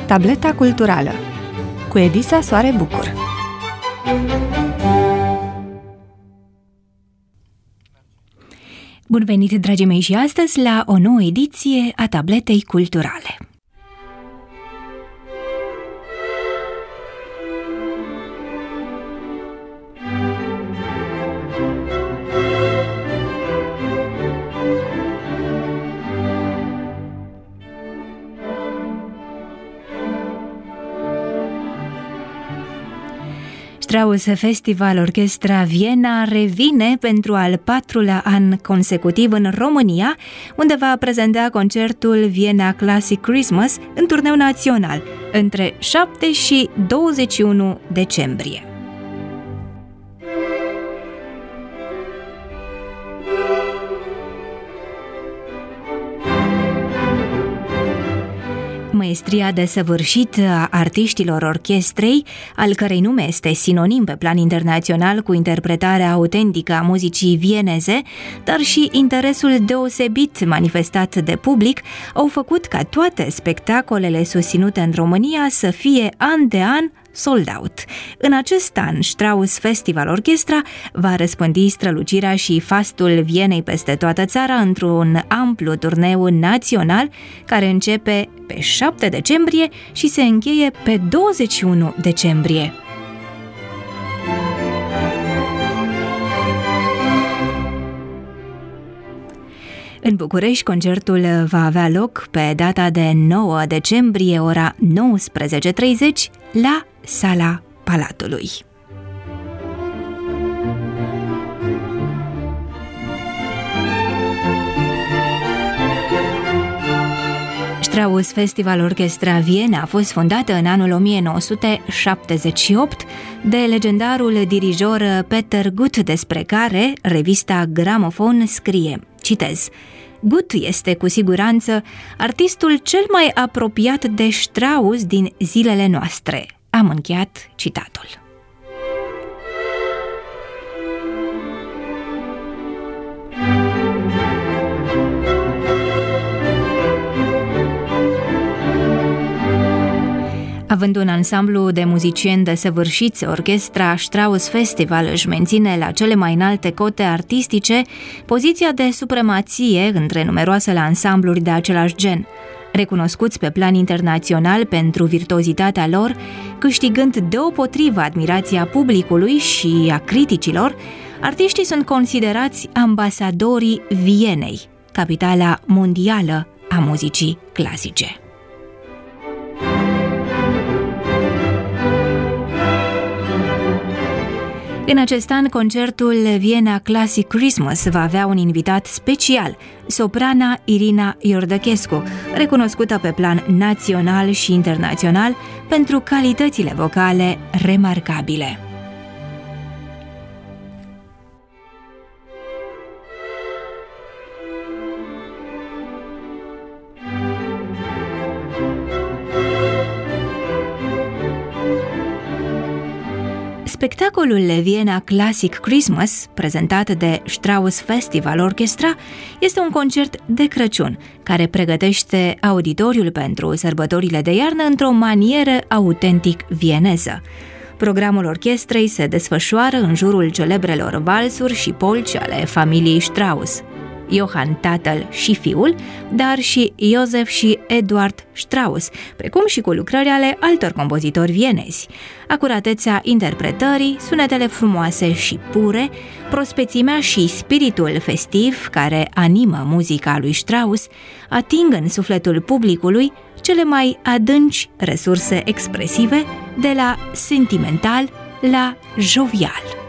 Tableta culturală cu Edisa Soare Bucur. Bun venit, dragii mei, și astăzi la o nouă ediție a Tabletei culturale. Strauss Festival Orchestra Viena revine pentru al 4-lea an consecutiv în România, unde va prezenta concertul Vienna Classic Christmas în turneu național între 7 și 21 decembrie. Maestria desăvârșită a artiștilor orchestrei, al cărei nume este sinonim pe plan internațional cu interpretarea autentică a muzicii vieneze, dar și interesul deosebit manifestat de public, au făcut ca toate spectacolele susținute în România să fie an de an sold out. În acest an, Strauss Festival Orchestra va răspândi strălucirea și fastul Vienei peste toată țara într-un amplu turneu național care începe pe 7 decembrie și se încheie pe 21 decembrie. În București, concertul va avea loc pe data de 9 decembrie, ora 19:30, la Sala Palatului. Strauss Festival Orchestra Viena a fost fondată în anul 1978 de legendarul dirijor Peter Guth, despre care revista Gramofon scrie, citez: Guth este cu siguranță artistul cel mai apropiat de Strauss din zilele noastre. Am încheiat citatul. Având un ansamblu de muzicieni desăvârșiți, orchestra Strauss Festival își menține la cele mai înalte cote artistice poziția de supremație între numeroasele ansambluri de același gen. Recunoscuți pe plan internațional pentru virtuozitatea lor, câștigând deopotrivă admirația publicului și a criticilor, artiștii sunt considerați ambasadorii Vienei, capitala mondială a muzicii clasice. În acest an, concertul Vienna Classic Christmas va avea un invitat special, soprana Irina Iordăchescu, recunoscută pe plan național și internațional pentru calitățile vocale remarcabile. Spectacolul Vienna Classic Christmas, prezentat de Strauss Festival Orchestra, este un concert de Crăciun care pregătește auditoriul pentru sărbătorile de iarnă într-o manieră autentic vieneză. Programul orchestrei se desfășoară în jurul celebrelor valsuri și polci ale familiei Strauss, Johann tatăl și fiul, dar și Josef și Eduard Strauss, precum și cu lucrări ale altor compozitori vienezi. Acuratețea interpretării, sunetele frumoase și pure, prospețimea și spiritul festiv care animă muzica lui Strauss ating în sufletul publicului cele mai adânci resurse expresive, de la sentimental la jovial.